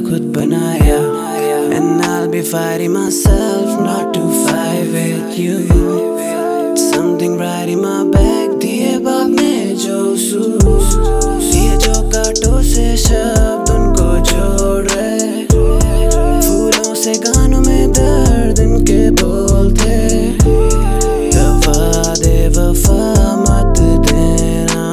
खुद बनाया, and I'll be fighting myself not to fight with you. Something right in my back, दिए बाप ने जो सूस, ये जो कांटों से शब्द उनको जोड़ रहे, फूलों से गानों में दर्द उनके बोलते, दफा दे वफा मत देना,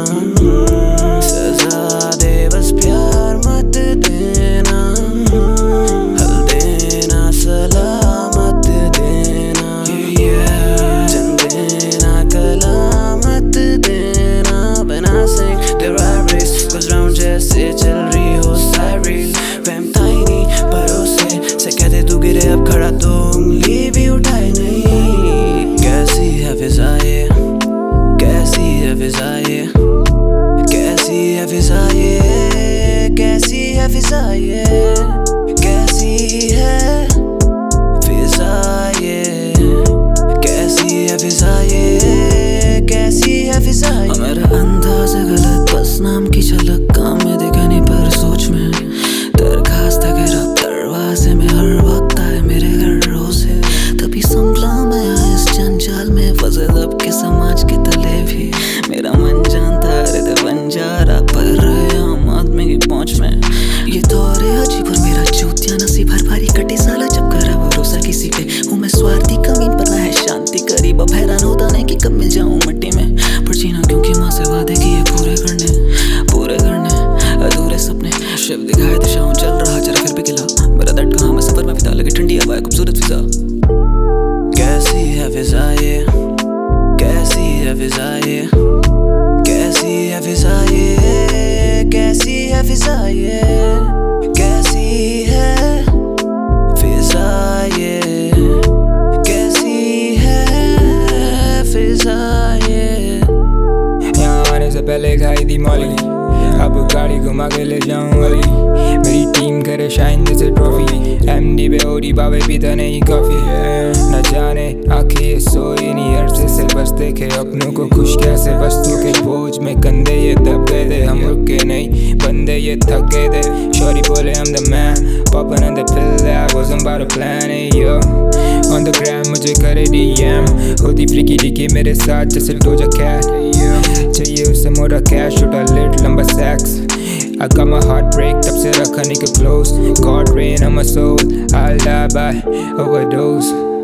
सजा दे बस प्यार मत देना, हल देना सलामत देना, जन देना कला मत देना, बना Singh the right race goes round जैसे चल रही हो साइरिस, वैम ताइनी भरोसे से कहते तू गिरे अब खड़ा तो उंगली भी उठाए नहीं। कैसी है फिजा ये, कैसी है फिजा ये, कैसी है फिजा ये, कैसी है फिजा ये, कैसी है फिजा ये, कैसी है फिजा ये, कैसी है फिजा ये। मेरा अंदाज़ गलत बस नाम की झलक, काम में दिखे नहीं पर सोच में, दरखास्त है गिरा दरवाजे में, हर वक्त आए मेरे घर रोज़े, तभी संभला मैं आया इस जंजाल में, फंसे दब के समाज के तले भी, मेरा मन जानता है बन जा रहा पर आम आदमी की पहुंच में, ये दौर है अजीब और मेरा चूतिया नसीब, हर बारी कटे साला जब करा भरोसा किसी पे, हूँ मैं स्वार्थी कमीन पर ना है शांति करीब, अब हैरान होता नहीं कि कब मिल जाऊँ मिट्टी में, पर जीना क्योंकि माँ से वादे किए पूरे करने अधूरे सपने, शिव दिखाए दिशाओं चल रहा जरा फिर भी गिला, मेरा दर्द कहाँ मैं सफर में बिता लगे ठंडी हवा खूबसूरत फिजा। कैसी है फिजा ये, कैसी है फिजा ये, कैसी है फिजा ये, कैसी है फिजा ये, कैसी है फिजा ये, कैसी है फिजा ये। यहाँ आने से पहले खाई थी मौली, अब गाड़ी घुमा के ले जाऊं अली, मेरी टीम करे शाइन जैसे ट्रॉफी, एमडी पे ओडी बाबे पीता नहीं कॉफी, न जाने आंखें सोई नहीं अरसे से, बस देखे अपनों को खुश कैसे, वस्तु के बोझ में कंधे ये दब गए थे, हम रुके नहीं बंदे ये थक गए थे, शॉरी बोले I'm the man, popping on the pill that wasn't about a plan, hey yo on the gram मुझे करे DM, होती फ्रीकी डिकी मेरे साथ जैसे डोजा कैट, चाहिए उसे मोटा कैश उठा लिट लंबा सेक्स, I got my heart break तब से रखा नहीं के close, God rain on my soul, I'll die by overdose।